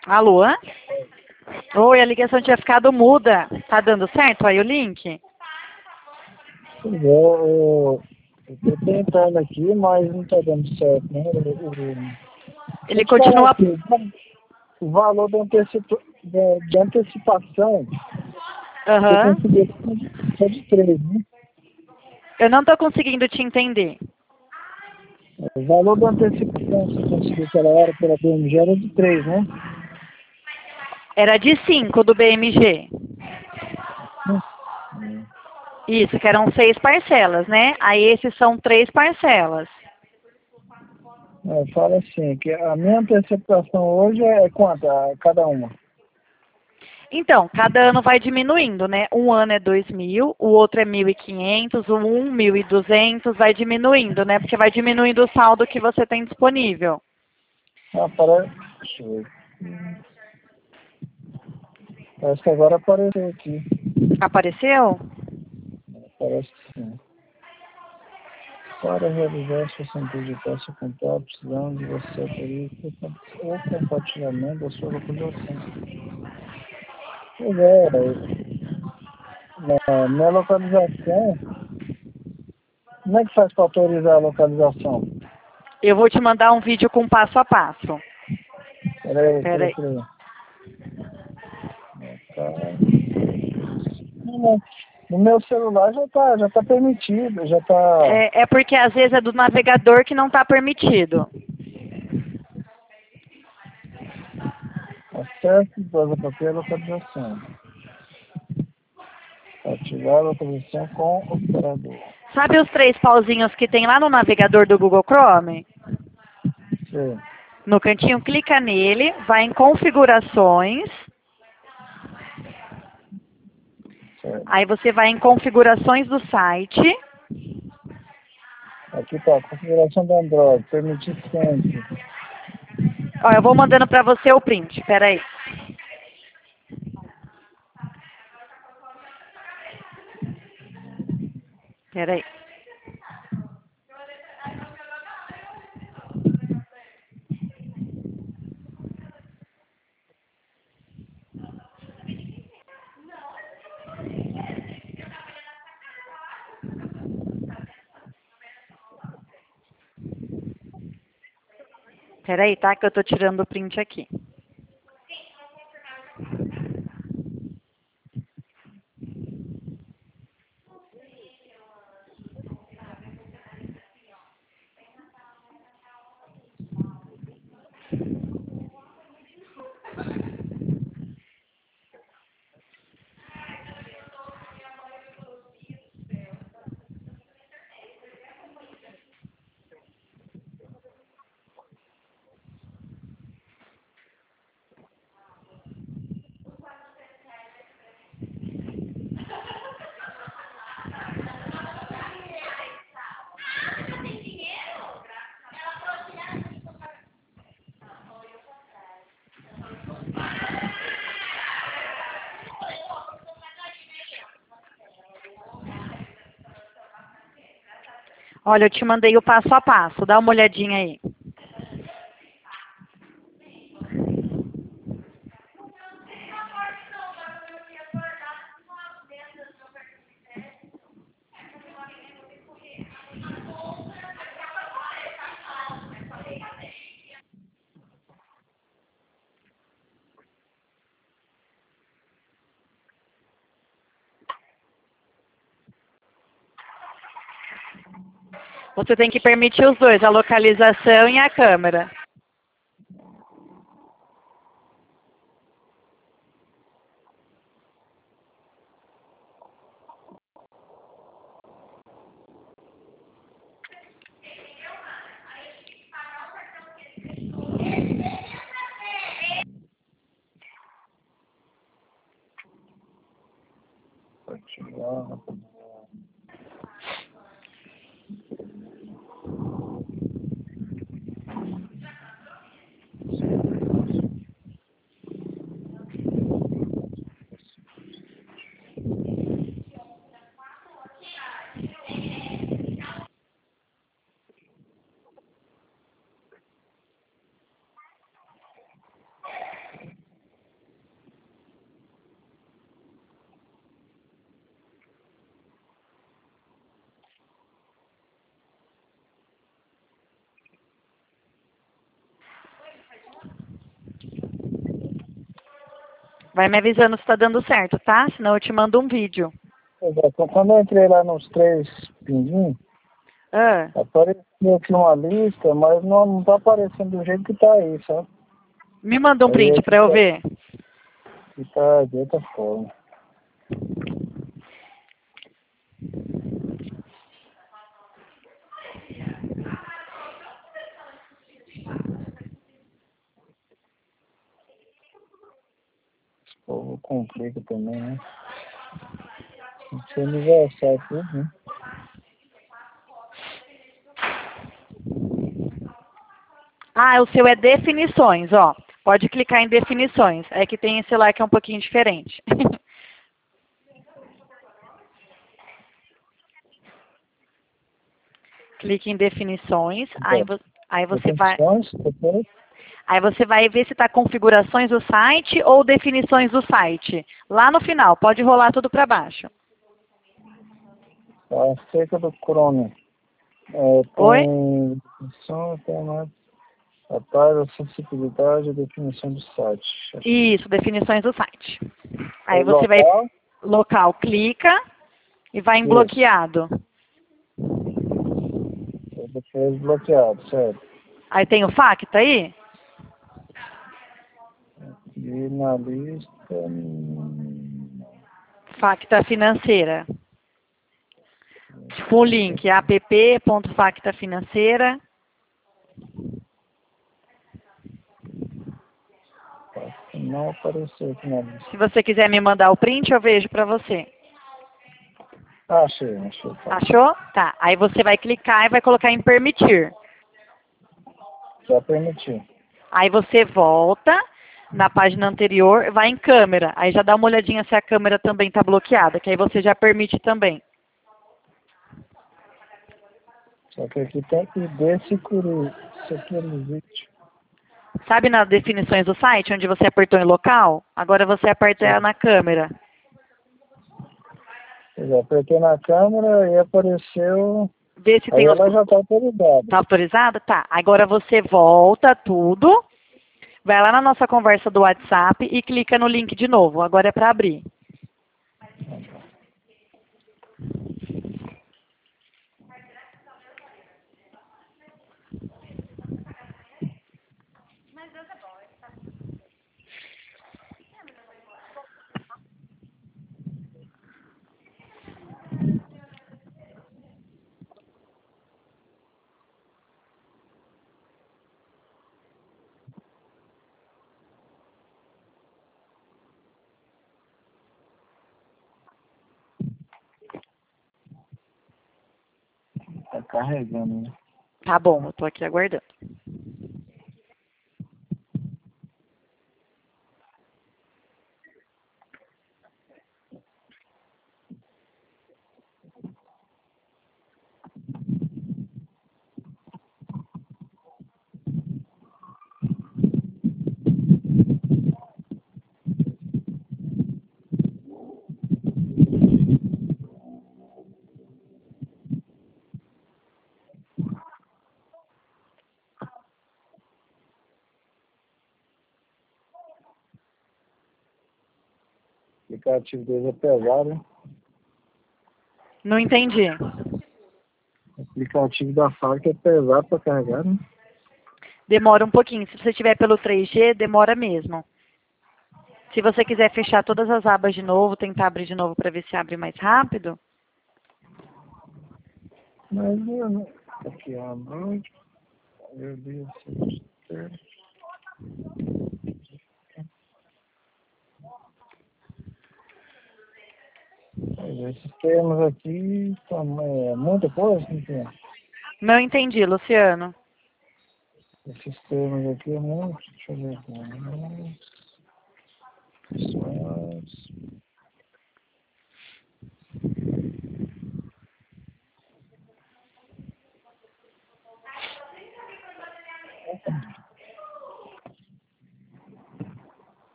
Alô? Oi, a ligação tinha ficado muda. Tá dando certo aí o link? Pois é, eu tô tentando aqui, mas não tá dando certo, né? Deixa Ele eu te falar continua. aqui, o valor de antecipação, você Aham. conseguiu só de 3, né? Eu não tô conseguindo te entender. O valor da antecipação que você conseguiu aquela hora pela BMG era de 3, né? Era de 5 do BMG. Hum. Isso, que eram 6 parcelas, né? Aí esses são 3 parcelas. Fala assim, que a minha antecipação hoje é quanto? Cada uma? Então, cada ano vai diminuindo, né? Um ano é 2.000, o outro é 1.500, o 1.200, vai diminuindo, né? Porque vai diminuindo o saldo que você tem disponível. Parece. Deixa eu ver. Parece que agora apareceu aqui. Apareceu? Parece que sim. Para realizar sua assinatura de taxa contábil, precisamos de você autorizar o compartilhamento da sua localização. Pois é, na minha localização, como é que faz para autorizar a localização? Eu vou te mandar um vídeo com passo a passo. Peraí, Pera aí. No meu celular já tá permitido, já tá É porque às vezes é do navegador que não está permitido. acesso para qualquer localização. Ativar a localização com o operador. Sabe os 3 pauzinhos que tem lá no navegador do Google Chrome? Sim, No cantinho, clica nele, vai em configurações. certo. Aí você vai em configurações do site. Aqui tá, configuração do Android, permitir sempre. Ó, eu vou mandando para você o print. Pera aí. Pera aí. Pera aí, tá? Que eu tô tirando o print aqui. Olha, eu te mandei o passo a passo. Dá uma olhadinha aí. Você tem que permitir os dois, a localização e a câmera. Ativar. Vai me avisando se tá dando certo, tá? Senão eu te mando um vídeo. Exato. Quando eu entrei lá nos 3 pinguins, Ah, apareceu aqui uma lista, mas não tá aparecendo do jeito que tá aí, sabe? me manda um Aí print aqui pra eu ver. tá de outra forma. Esse povo complica também, né? Tem que ser universal tudo, né? Ah, o seu é definições, ó. Pode clicar em definições. É que tem esse lá que é um pouquinho diferente. Clique em definições, Então, aí você vai, definições, depois, aí você vai ver se está configurações do site ou definições do site. Lá no final, pode rolar tudo para baixo. acerca do Chrome. Oi? Tem definição, tem mais atalho, acessibilidade e definição do site. Isso, definições do site. Aí Aí você vai, local, local, clica e vai em isso. bloqueado. Depois bloqueado, certo. Aí tem o FAQ, tá aí? E na lista, Facta financeira. Tipo um link, app.factafinanceira. não apareceu aqui na lista. Se você quiser me mandar o print, eu vejo para você. Achei, tá. Achou? Tá. Aí você vai clicar e vai colocar em permitir. Já permiti. Aí você volta na página anterior, vai em câmera. Aí já dá uma olhadinha se a câmera também está bloqueada, que aí você já permite também. Só que aqui tem ID Security. Sabe nas definições do site, onde você apertou em local? Agora você aperta na câmera. Eu apertei na câmera e apareceu. Vê se Aí tem os... ela já está autorizada. Tá autorizada? Tá. Agora você volta tudo, vai lá na nossa conversa do WhatsApp e clica no link de novo. Agora é para abrir. Está carregando, né? Tá bom, eu tô aqui aguardando. O aplicativo deles é pesado, hein? Não entendi. O aplicativo da fábrica é pesado para carregar, né? Demora um pouquinho. Se você tiver pelo 3G, demora mesmo. Se você quiser fechar todas as abas de novo, tentar abrir de novo para ver se abre mais rápido. Mas eu não. Aqui, ó. Meu Deus do céu. Mas esses termos aqui são muita coisa, não tem? Não entendi, Luciano. Esses termos aqui é muito. Deixa eu ver aqui. Opções.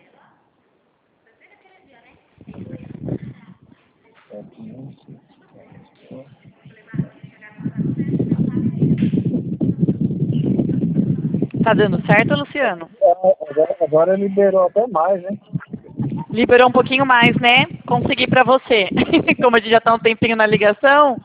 Aqui, não sei. Tá dando certo, Luciano? Agora liberou até mais, né? Liberou um pouquinho mais, né? Consegui pra você. Como a gente já tá um tempinho na ligação.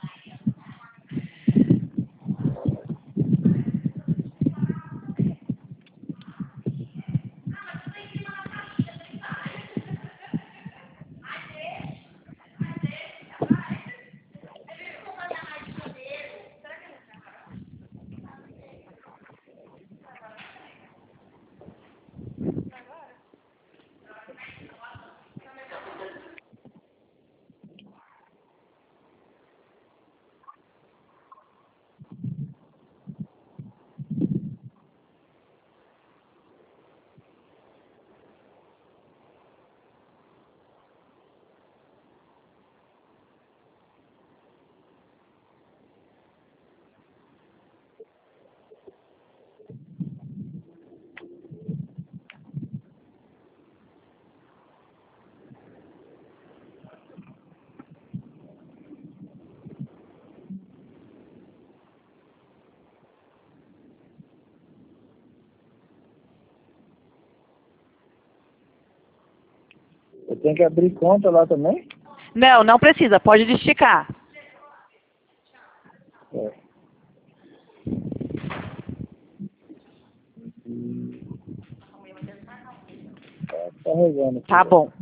Eu tenho que abrir conta lá também? Não, não precisa. Pode esticar. É. Tá carregando aqui. Tá bom.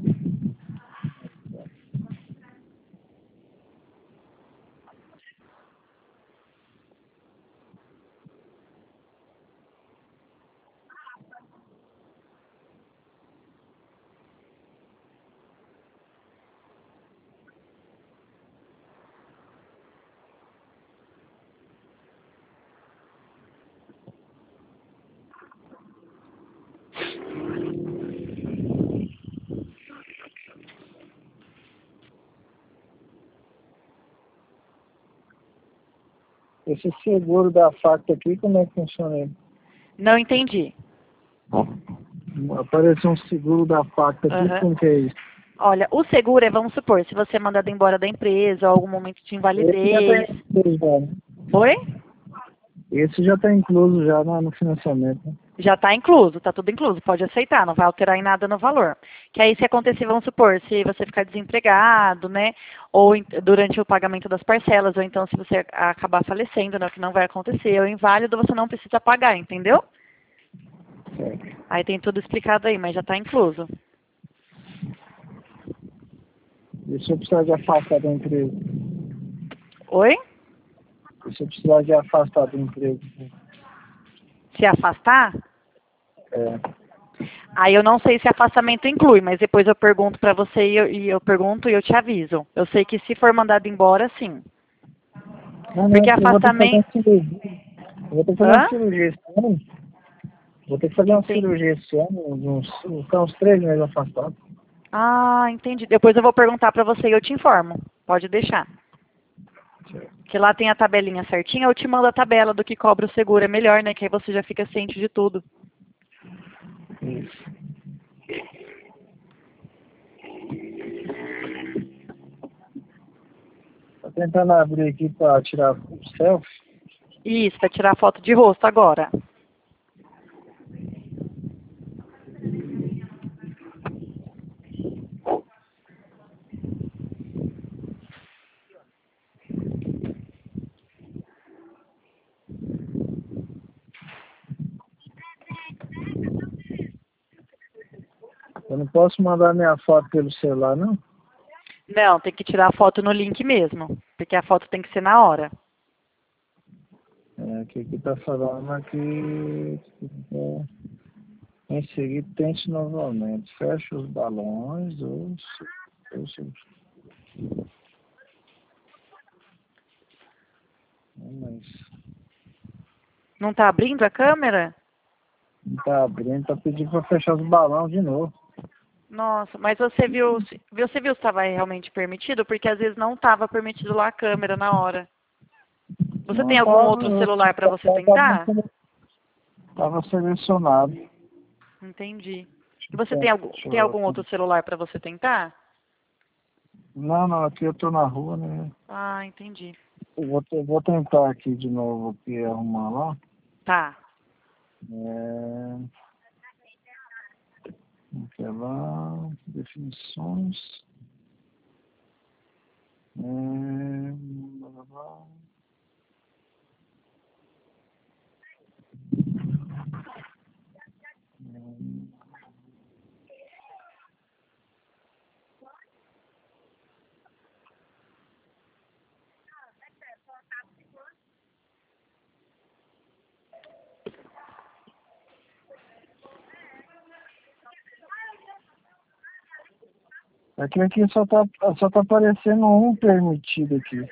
Esse seguro da FACTA aqui, como é que funciona ele? Não entendi. Apareceu um seguro da FACTA aqui, Aham. como que é isso? Olha, o seguro é, vamos supor, se você é mandado embora da empresa, ou algum momento de Esse já está invalidez. incluso, já, né? Oi? Esse já está incluso já no financiamento, né? Já está incluso, está tudo incluso, pode aceitar, não vai alterar em nada no valor. Que aí se acontecer, vamos supor, se você ficar desempregado, né, ou durante o pagamento das parcelas, ou então se você acabar falecendo, né, o que não vai acontecer, ou inválido, você não precisa pagar, entendeu? Certo. Aí tem tudo explicado aí, mas já está incluso. E se eu precisar de afastar da empresa? Oi? E se eu precisar de afastar da empresa? Se afastar? É. Aí eu não sei se afastamento inclui, mas depois eu pergunto para você e eu pergunto e eu te aviso. Eu sei que se for mandado embora, sim. Não, Porque eu vou ter que fazer afastamento... uma cirurgia. Eu vou ter que fazer uma Hã? cirurgia esse ano. Vou ter que fazer uma Entendi. cirurgia esse ano, ficar uns 3 meses afastado. Ah, entendi. Depois eu vou perguntar para você e eu te informo. Pode deixar. Certo. Que lá tem a tabelinha certinha, eu te mando a tabela do que cobra o seguro. É melhor, né? Que aí você já fica ciente de tudo. Isso. Tô tentando abrir aqui para tirar o selfie. Isso, vai tirar foto de rosto agora. Eu não posso mandar minha foto pelo celular, não? Não, tem que tirar a foto no link mesmo. Porque a foto tem que ser na hora. É, aqui tá falando aqui. Em seguida, tente novamente. Feche os balões. Mas Não tá abrindo a câmera? não tá abrindo, tá pedindo para fechar os balões de novo. Nossa, mas você viu se estava realmente permitido? Porque às vezes não estava permitido lá a câmera na hora. Você tem Não algum outro tava, celular para você tentar? tava selecionado. Entendi. E você Deixa tem eu- algum outro celular para você tentar? Não, aqui eu tô na rua, né? Ah, entendi. Eu vou tentar aqui de novo aqui arrumar lá. Tá. Vamos lá, definições. Blá, blá, blá. Aqui só tá aparecendo um permitido aqui.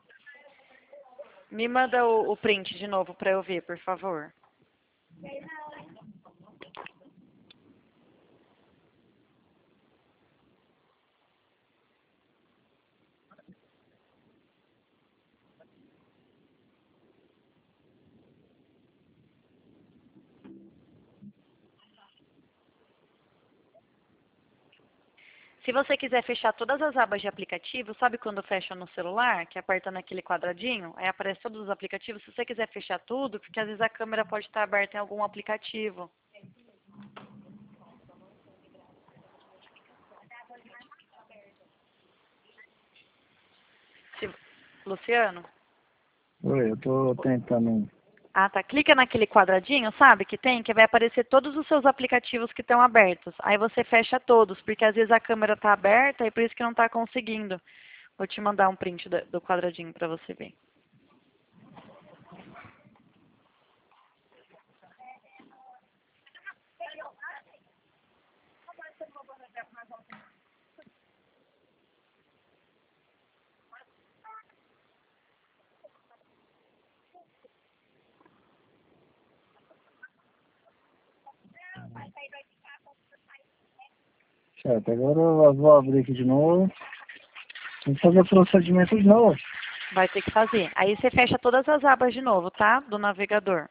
Me manda o print de novo para eu ver, por favor. Se você quiser fechar todas as abas de aplicativo, sabe quando fecha no celular, que aperta naquele quadradinho, aí aparece todos os aplicativos. Se você quiser fechar tudo, porque às vezes a câmera pode estar aberta em algum aplicativo. Luciano? Oi, eu tô tentando. Ah, tá. Clica naquele quadradinho, sabe, que tem, que vai aparecer todos os seus aplicativos que estão abertos. Aí você fecha todos, porque às vezes a câmera está aberta e por isso que não está conseguindo. Vou te mandar um print do quadradinho para você ver. Certo, agora eu vou abrir aqui de novo. Tem que fazer o procedimento de novo. Vai ter que fazer. Aí você fecha todas as abas de novo, tá? Do navegador.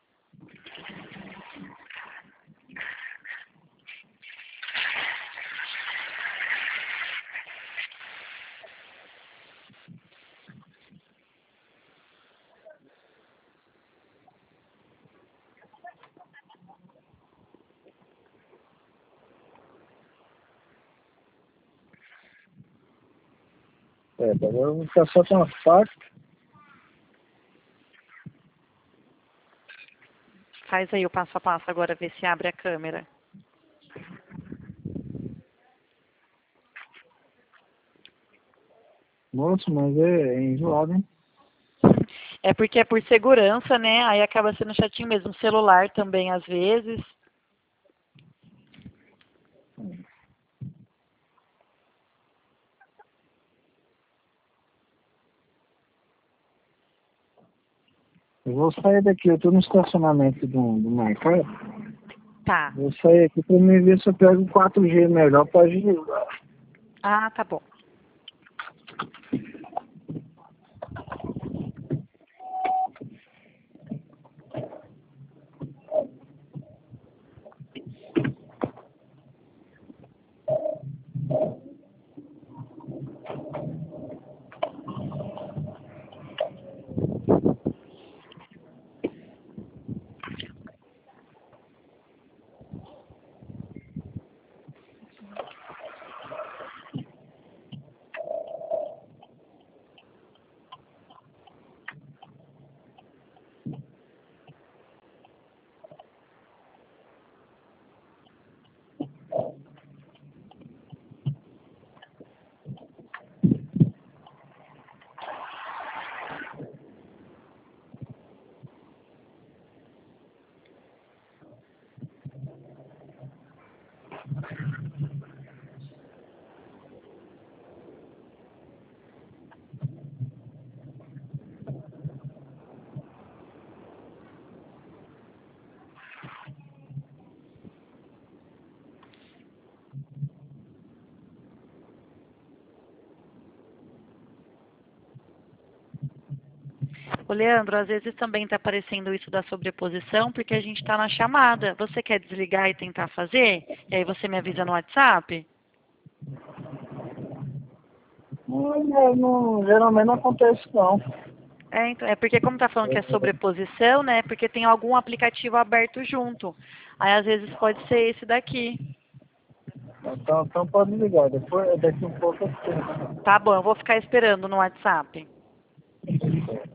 Certo, agora eu vou ficar só com a faca. Faz aí o passo a passo agora, ver se abre a câmera. Nossa, mas é enjoado, hein? É porque é por segurança, né? Aí acaba sendo chatinho mesmo. O celular também, às vezes. Eu vou sair daqui, eu tô no estacionamento do mercado. Tá. Vou sair aqui pra me ver se eu pego 4G melhor pra agilizar. Ah, tá bom. Ô, Leandro, às vezes também está aparecendo isso da sobreposição, porque a gente está na chamada. Você quer desligar e tentar fazer? E aí você me avisa no WhatsApp? Não, geralmente não acontece não. Então, é porque como tá falando que é sobreposição, né? Porque tem algum aplicativo aberto junto. Aí às vezes pode ser esse daqui. Então pode ligar, depois, daqui um pouco eu tenho. Tá bom, eu vou ficar esperando no WhatsApp.